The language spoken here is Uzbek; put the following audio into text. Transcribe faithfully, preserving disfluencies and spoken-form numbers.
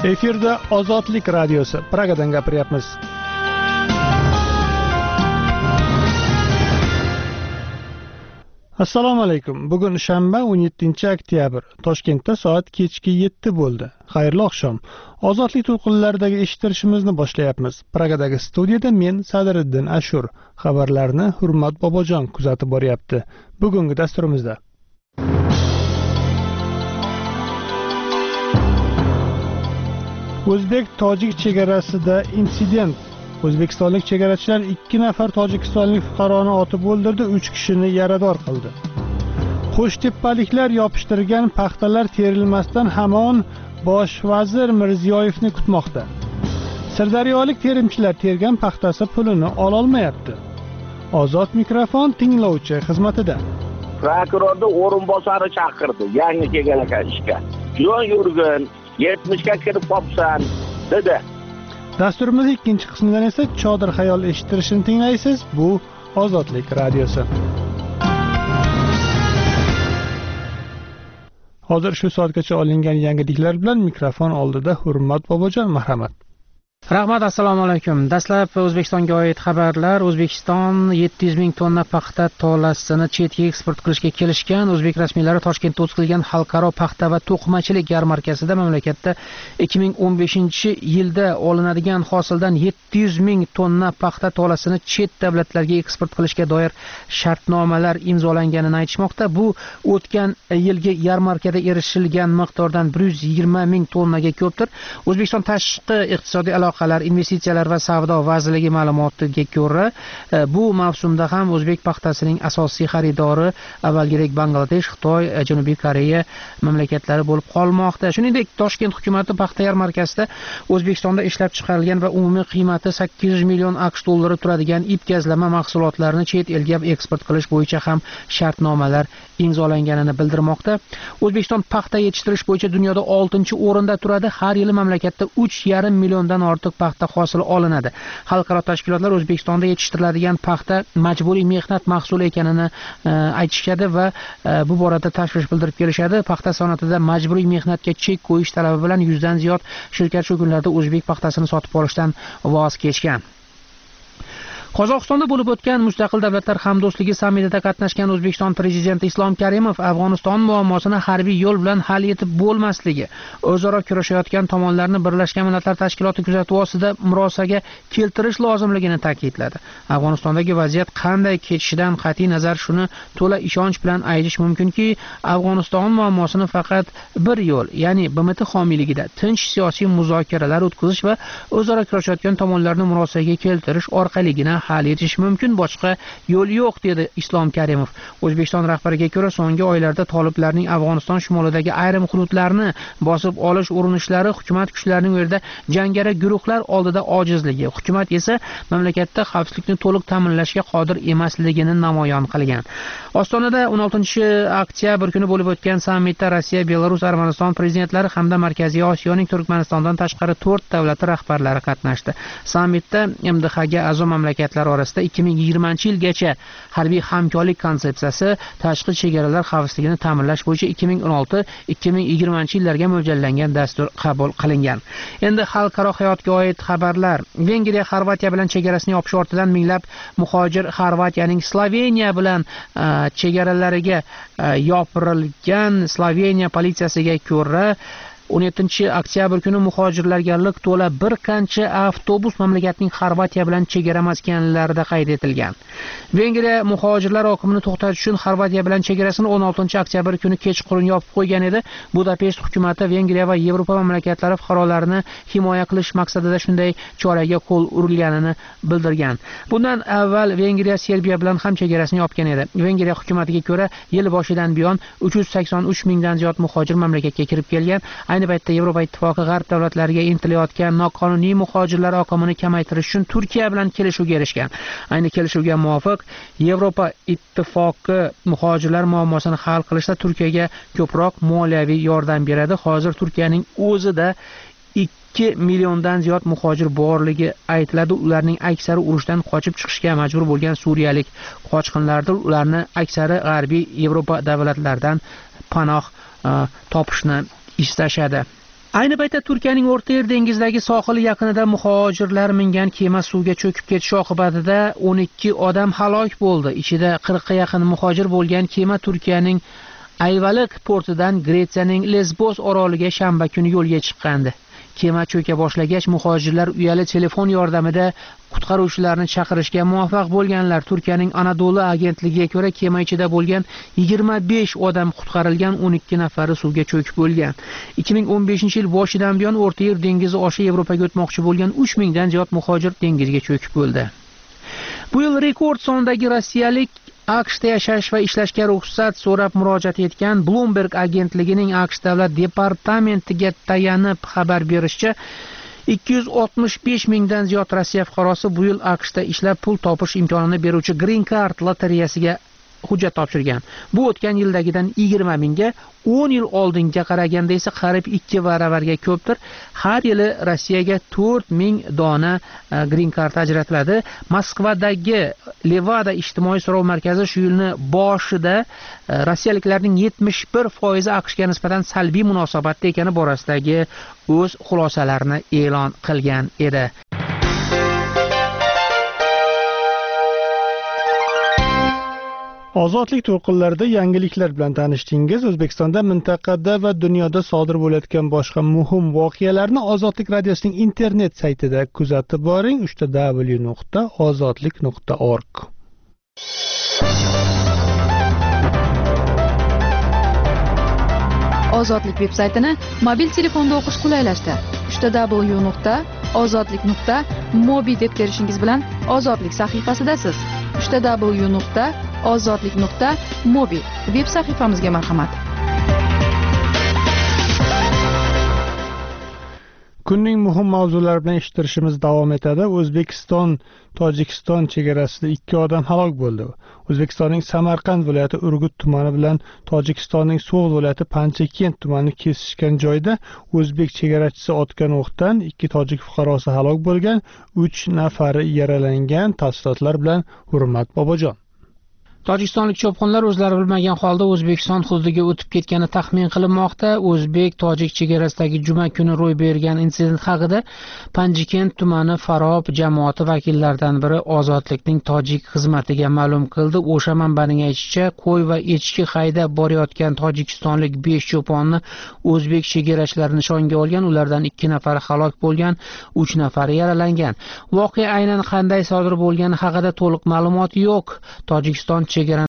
Efirda Ozodlik radiosi Pragadan gapiryapmiz. Assalomu alaykum. Bugun shanba o'n yettinchi oktyabr. Toshkentda soat kechki yetti bo'ldi. Xayrli oqshom. Ozodlik to'lqinlaridagi eshittirishimizni boshlayapmiz. Pragadagi studiyada men Sadiriddin Ashur. Xabarlarni Hurmat Bobojon kuzatib boryapti. Bugungi dasturimizda O'zbek-tojik chegarasida insident. O'zbekistonlik chegarachilar ikki nafar tojikistonlik fuqaroni otib o'ldirdi, uch kishini yarador qildi. Qo'shtepaliklar yopishtirgan paxtalar terilmasdan hamon bosh vazir Mirziyoyevni kutmoqda. Sirdaryolik terimchilar tergan paxtasi pulini ololmayapti. Ozod mikrofon tinglovchi xizmatida. Prokurorni o'rinbosari chaqirdi, yangi kelgan ishga. Jon yurgin, yetmishga kirib qopsan, dedi. Dasturimiz ikkinchi qismidan esa Chodir xayol eshittirishini tinglaysiz. Bu Ozodlik radiosi. Hozir shu soatgacha olingan yangiliklar bilan mikrofon oldida Hurmat Bobojon, marhamat. Rahmat, assalomu alaykum. Dastlab O'zbekistonga oid xabarlar. O'zbekiston yetti yuz ming tonna paxta tolasini chetga eksport qilishga kelishgan. O'zbek rasmiylari Toshkentda o'tkazilgan xalqaro paxta va to'qimachilik yarmarkasida mamlakatda ikki ming o'n beshinchi yilda olinadigan hosildan yetti yuz ming tonna paxta tolasini chet davlatlarga eksport qilishga doir shartnomalar imzolanganini aytishmoqda. Bu o'tgan yilgi yarmarkada erishilgan miqdordan bir yuz yigirma ming tonnaga ko'pdir. O'zbekiston tashqi iqtisodiy aloqalar, investitsiyalar va savdo vazirligi ma'lumotiga ko'ra, bu mavsumda ham o'zbek paxtasining asosiy xaridori avvalgidek Bangladesh, Xitoy, Janubiy Koreya mamlakatlari bo'lib qolmoqda. Shuningdek, Toshkent hukumati paxta yarmarkasida O'zbekistonda ishlab chiqarilgan va umumiy qiymati sakkiz yuz million aqsh dollari turadigan ip-gazlama mahsulotlarni chet elga eksport qilish bo'yicha ham shartnomalar imzolanganini bildirmoqda. O'zbekiston paxta yetishtirish bo'yicha dunyoda oltinchi o'rinda turadi. Har yili mamlakatda uch yarim milliondan ortiq paxta hosili olinadi. Xalqaro tashkilotlar O'zbekistonda yetishtiriladigan paxta majburiy mehnat mahsuli ekanini e, aytishadi va e, bu borada tashvish bildirib kelishadi. Paxta sanoatida majburiy mehnatga chek qo'yish talabi bilan yuzdan ziyod shirkat shu kunlarda o'zbek paxtasini sotib olishdan voz kechgan. Qozog'istonda bo'lib o'tgan Mustaqil Davlatlar Hamdo'stligi sammitida qatnashgan O'zbekiston prezidenti Islom Karimov Afg'oniston muammosini harbiy yo'l bilan hal etib bo'lmasligi, o'zaro kurashayotgan tomonlarni Birlashgan Millatlar Tashkiloti kuzatuvi ostida murosaga keltirish lozimligini ta'kidladi. Afg'onistondagi vaziyat qanday kechishidan qat'iy nazar shuni to'la ishonch bilan aytish mumkinki, Afg'oniston muammosini faqat bir yo'l, ya'ni B M T homiyligida tinch siyosiy muzokaralar o'tkazish va o'zaro kurashayotgan tomonlarni murosaga keltirish orqaligina hal etish mumkin, boshqa yo'l yo'q, dedi Islom Karimov. O'zbekiston rahbariga ko'ra, so'nggi oylarda toliblarning Afg'oniston shimolidagi ayrim hududlarni bosib olish urinishlari hukumat kuchlarining yerda jangari guruhlar oldida ojizligi, hukumat esa mamlakatda xavfsizlikni to'liq ta'minlashga qodir emasligini namoyon qilgan. Ostonada o'n oltinchi oktyabr kuni bo'lib o'tgan sammitda Rossiya, Belarus, Armaniston prezidentlari hamda Markaziy Osiyoning Turkmanistondan tashqari to'rt davlati rahbarlari qatnashdi. Sammitda M D Hga a'zo mamlakatlar orasida ikki ming yigirmanchi yilgacha harbiy hamkorlik konsepsiyasi, tashqi chegaralar xavfsizligini ta'minlash bo'yicha ikki ming o'n olti ikki ming yigirmanchi yillarga mo'ljallangan dastur qabul qilingan. Endi xalqaro hayotga oid xabarlar. Vengriya Xorvatiya bilan chegarasini yopish ortidan minglab muhojir Xorvatiyaning Sloveniya bilan uh, chegaralariga uh, yopirilgan. Sloveniya politsiyasiga ko'ra, o'n yettinchi oktyabr kuni muhojirlarga liq to'la bir qancha avtobus mamlakatning Xorvatiya bilan chegara maskanlarida qayd etilgan. Vengriya muhojirlar oqimini to'xtatish uchun Xorvatiya bilan chegarasini o'n oltinchi oktyabr kuni kechqurun yopib qo'ygan edi. Budapesht hukumati Vengriya va Yevropa mamlakatlari fuqarolarini himoya qilish maqsadida shunday choraga qo'l urilganini bildirgan. Bundan avval Vengriya Serbiya bilan ham chegarasini yopgan edi. Vengriya hukumatiga ko'ra, yil boshidan buyon uch yuz sakson uch mingdan ziyod muhojir mamlakatga kirib kelgan. Ayni paytda Yevropa ittifoqi g'arb davlatlariga intilayotgan noqonuniy muhojirlar oqimini kamaytirish uchun Turkiya bilan kelishuvga erishgan. Ayni kelishuvga muvofiq Yevropa ittifoqi muhojirlar muammosini hal qilishda Turkiyaga ko'proq moliyaviy yordam beradi. Hozir Turkiyaning o'zida ikki milliondan ziyod muhojir borligi aytiladi. Ularning aksari urushdan qochib chiqishga majbur bo'lgan suriyalik qochqinlardir. Ularni aksari g'arbiy Yevropa davlatlaridan panoh uh, topishni istashadi. Ayni paytda Turkiyaning O'rta Yer dengizidagi sohili yaqinida muhojirlar mingan kema suvga cho'kib ketishi oqibatida o'n ikki odam halok bo'ldi. Ichida qirqqa yaqin muhojir bo'lgan kema Turkiyaning Ayvaliq portidan Gretsiyaning Lesbos oroliga shanba kuni yo'lga chiqqandi. Kema cho'ka boshlagach, muhojirlar uyali telefon yordamida qutqaruvchilarni chaqirishga muvaffaq bo'lganlar. Turkiyaning Anadolu agentligiga ko'ra, kema ichida bo'lgan yigirma besh odam qutqarilgan, o'n ikki nafari suvga cho'kib bo'lgan. ikki ming o'n beshinchi yil boshidan buyon O'rta Yer dengizi oshi Yevropaga o'tmoqchi bo'lgan uch mingdan ziyod muhojir dengizga cho'kib bo'ldi. Bu yil rekord sondagi rossiyalik AQShda yashash va ishlashga ruxsat so'rab murojaat etgan. Bloomberg agentligining AQSh davlat departamentiga tayanib xabar berishicha, ikki yuz oltmish besh mingdan ziyod Rossiya fuqarosi bu yil AQShda ishlab pul topish imkonini beruvchi Green Card lotereyasiga hujjat topshirgan. Bu o'tgan yildagidan yigirma mingga, o'n yil oldinga qaraganda esa qariyb ikki baravarga ko'pdir. Har yili Rossiyaga to'rt ming dona Green Card ajratiladi. Moskvadagi Levada ijtimoiy so'rov markazi shu yilning boshida rossiyaliklarning yetmish bir foizi AQShga nisbatan salbiy munosabatda ekani borasidagi o'z xulosalarini e'lon qilgan edi. Ozodlik to'lqinlarida yangiliklar bilan tanishdingiz. O'zbekistonda, mintaqada va dunyoda sodir bo'layotgan boshqa muhim voqealarni Ozodlik radiosining internet saytida kuzatib boring. w w w nuqta ozodlik nuqta org. Ozodlik veb-saytini mobil telefonda o'qish qulaylashdi. w w w nuqta ozodlik nuqta mobi deb terishingiz bilan Ozodlik sahifasidasiz. w w w nuqta ozodlik nuqta mobi veb sahifamizga marhamat. Kunning muhim mavzulari bilan eshittirishimiz davom etadi. O'zbekiston Tojikiston chegarasida ikki odam halok bo'ldi. O'zbekistonning Samarqand viloyati Urgut tumani bilan Tojikistonning So'g'd viloyati Panchkent tumani kesishgan joyda o'zbek chegarachisi otgan o'qdan ikki tojik fuqarosi halok bo'lgan, uch nafari yaralangan. Tafsilotlar bilan Hurmat Bobojon. Tojikistonlik cho'pqinlar o'zlari bilmagan holda O'zbekiston hududiga o'tib ketgani taxmin qilinmoqda. O'zbek-tojik chegarasidagi juma kuni ro'y bergan insident haqida Panjkent tumani Farob jamoati vakillaridan biri Ozodlikning tojik xizmatiga ma'lum qildi. O'sha manbaning aytishicha, qo'y va echki haydab borayotgan tojikistonlik besh cho'ponni o'zbek chegarachilari nishonga olgan. Ulardan ikki nafari halok bo'lgan, uch nafari yaralangan. Voqea aynan qanday sodir bo'lgani haqida to'liq ma'lumot yo'q. Tojikiston chegara